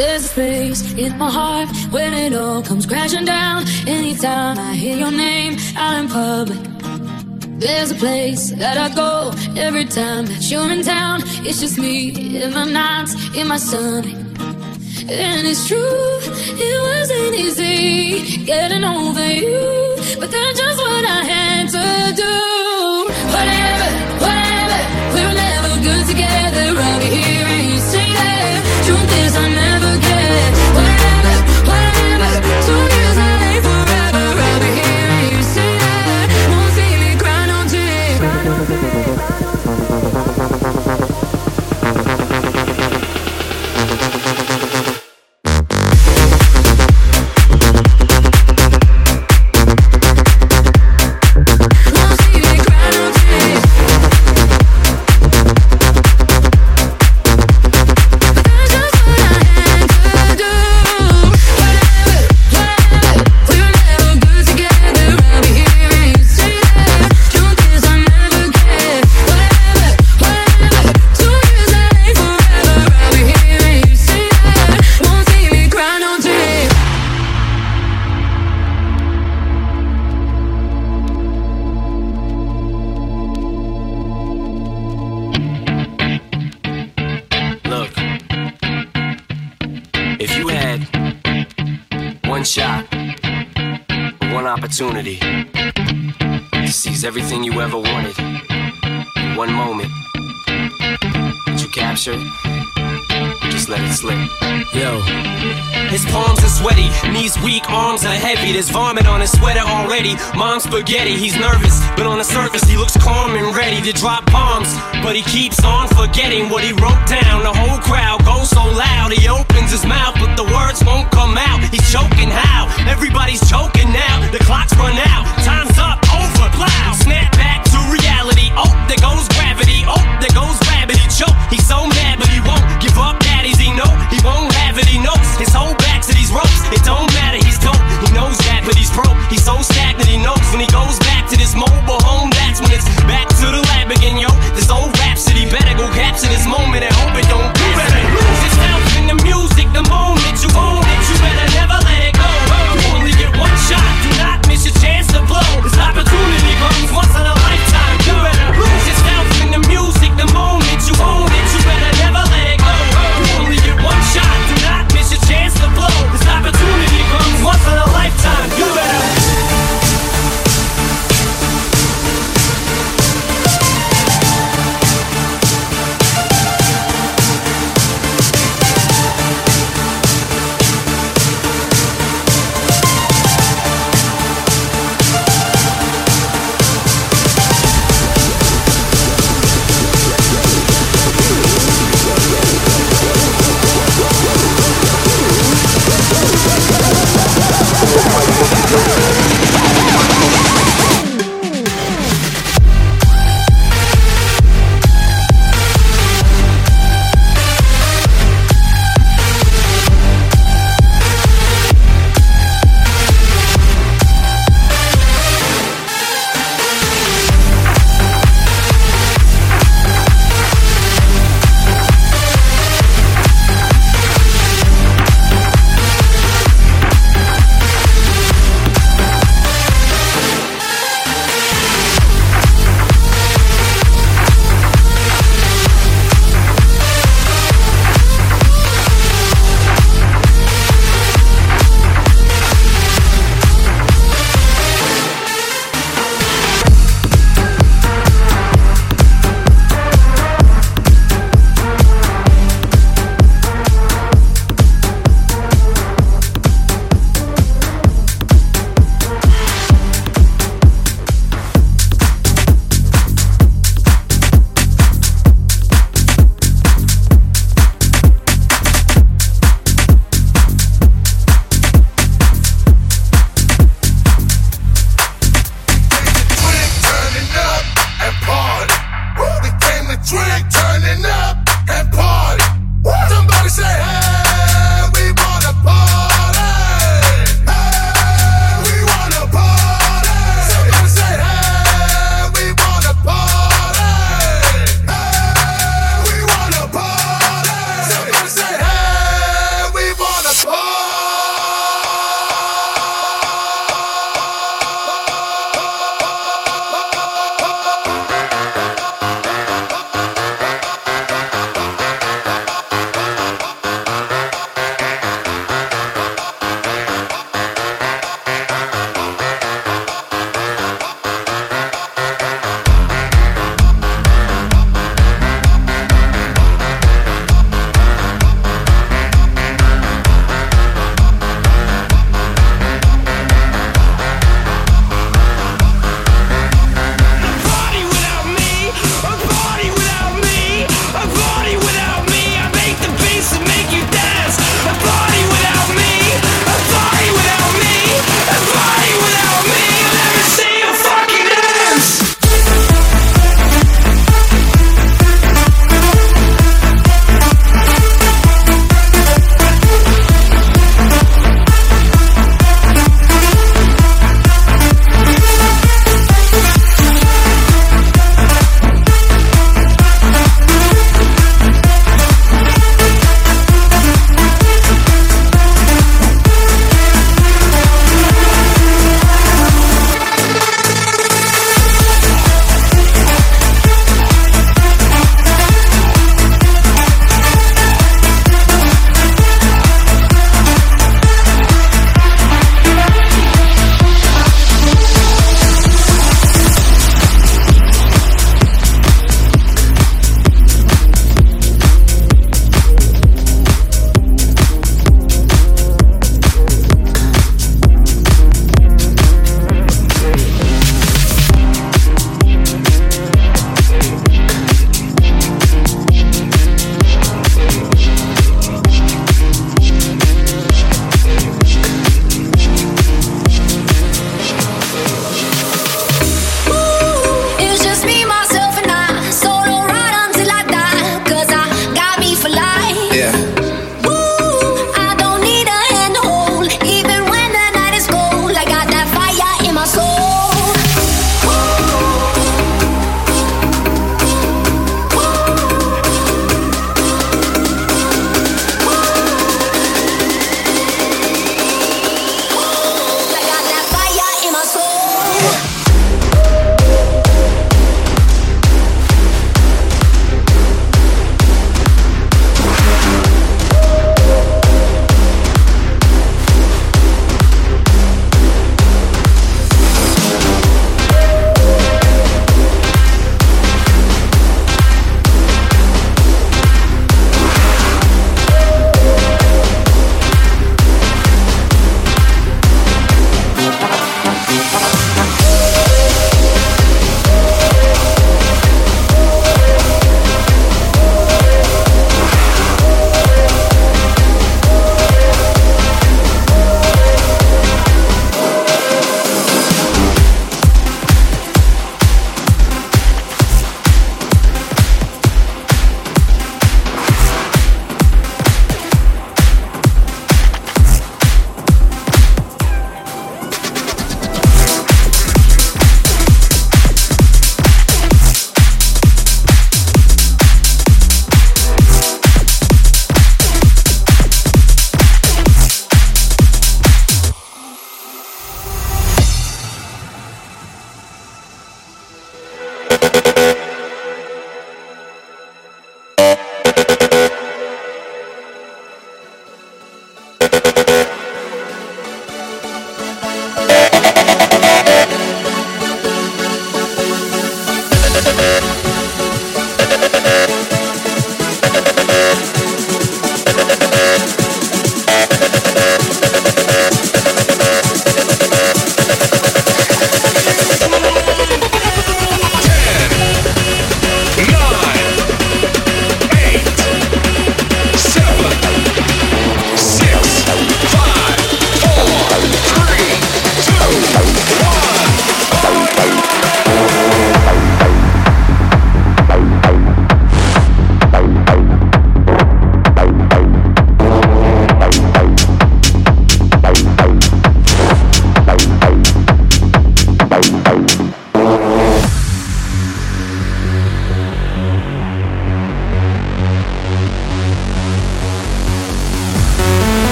There's a space in my heart when it all comes crashing down. Anytime I hear your name out in public, there's a place that I go every time that you're in town. It's just me in my nights, in my stomach. And it's true, it wasn't easy getting over you, but that's just what I had to do. Whatever, we were never good together. I'll be here and you say that. Truth is I never get. Whatever, 2 years I ain't forever. I'll be here and you say that. Won't see me cry no tears. Shot, one opportunity to seize everything you ever wanted in one moment. Did you capture it? Just let it slip. Yo. His palms are sweaty, knees weak, arms are heavy. There's vomit on his sweater already. Mom's spaghetti, he's nervous, but on the surface he looks calm and ready to drop bombs. But he keeps on forgetting what he wrote down. The whole crowd goes so loud, he opens his mouth, but the words won't come out. He's choking how? Everybody's choking now. The clock's run out, time's up, over, plow. Snap back to reality, oh, there goes gravity. Oh, there goes rabbit, he choke. He's so mad, but he won't give up, daddies, he know. He won't have it, he knows. His whole back to these ropes, it don't matter, he's dope. He knows that, but he's broke. He's so stagnant, he knows when he goes back to this mobile home, that's when it's back to the lab again, yo. This old rhapsody better go capture this moment and hope it don't pass. You better lose yourself in the music, the moment you own it. You better never let it go. You only get one shot, do not miss your chance to blow. This opportunity comes once in a lifetime. You better lose yourself in the music, the moment you own it. You better never let it go. You only get one shot, do not miss your chance to blow. This opportunity comes once in a lifetime. You better.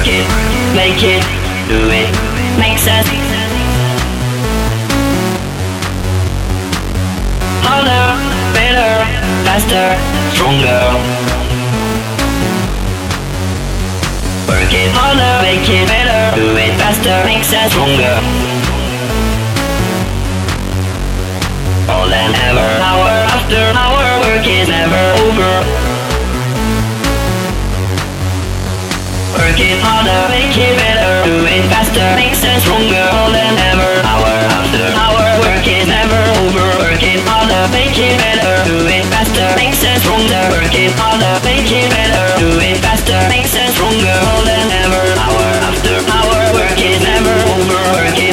it, make it, do it, makes us harder, better, faster, stronger. Work it harder, make it better, do it faster, makes us stronger. More than ever, hour after hour, work is never over. Work it harder, make it better, do it faster, makes us stronger. More than ever, hour after hour, work is never over. Work it harder, make it better, do it faster, makes us stronger. Work it harder, make it better, do it faster, makes us stronger. More than ever, hour after hour, work is never over. Work it